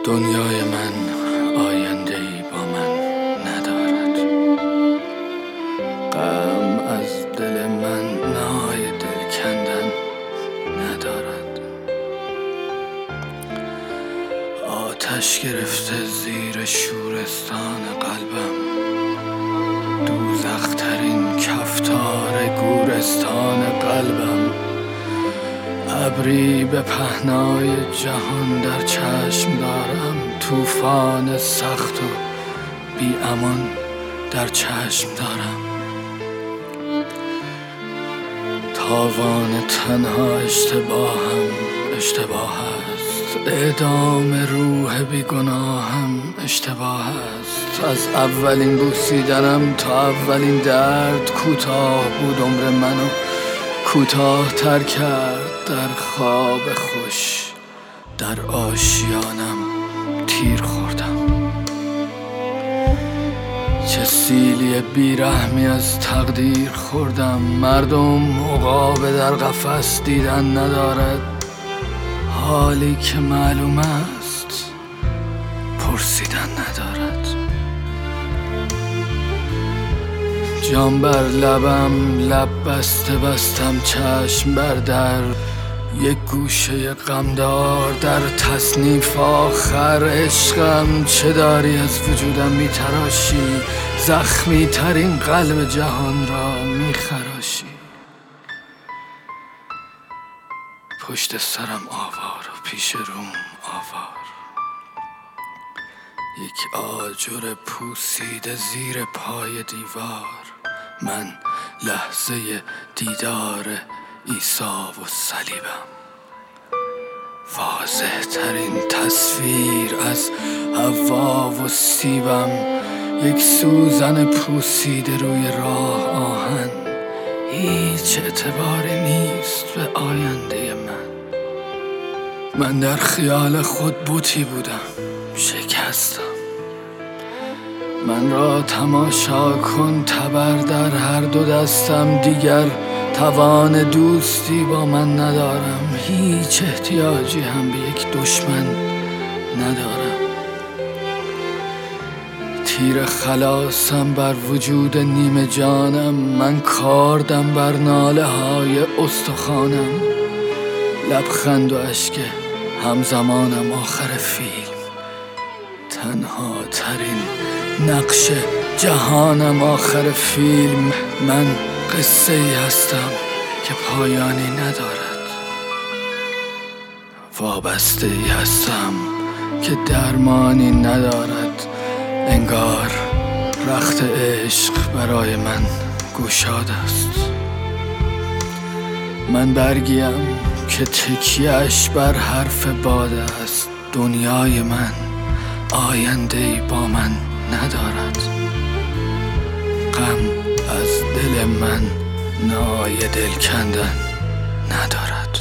دنیای من آینده‌ای با من ندارد. غم از دل من نای دل کندن ندارد. آتش گرفته زیر شورستان قلبم، دوزخ‌ترین کفتار گورستان قلبم. ابری به پهنای جهان در چشم دارم، طوفان سخت و بی امان در چشم دارم. تاوان تنها اشتباه است، اعدام روح بیگناهم اشتباه است. از اولین بوسیدنم تا اولین درد کوتاه بود عمر منو، کوتاه تر کرد در خواب خوش. در آشیانم تیر خوردم. چه سیلی بیرحمی از تقدیر خوردم. مردم عقاب در قفس دیدن ندارد، حالی که معلوم است پرسیدن ندارد. جام بر لبم، لب بسته بستم چشم بر در. یک گوشه غمدار در تصنیف آخر. عشقم چه داری از وجودم میتراشی، زخمی ترین قلب جهان را میخراشی. پشت سرم آوار و پیش روم آوار، یک آجر پوسیده زیر پای دیوار. من لحظه دیدار عیسی و صلیبم، واضح ترین تصویر از حوا و سیبم. یک سوزن پوسیده روی راه آهن، هیچ اعتباری نیست به آینده من در خیال خود بتی بودم، شکستم. من را تماشا کن، تبر در هر دو دستم. دیگر توان دوستی با من ندارم، هیچ احتیاجی هم به یک دشمن ندارم. تیر خلاصم بر وجود نیمه جانم، من کاردم بر ناله های استخوانم. لبخند و اشک همزمانم آخر فیلم، تنها ترین نقش جهانم آخر فیلم. من قصه ای هستم که پایانی ندارد، وابسته ای هستم که درمانی ندارد. انگار رخت عشق برای من گشاد است. من برگیم که تکیه‌اش بر حرف باد است. دنیای من آینده‌ای با من ندارد. غم از دل من نای دل کندن ندارد.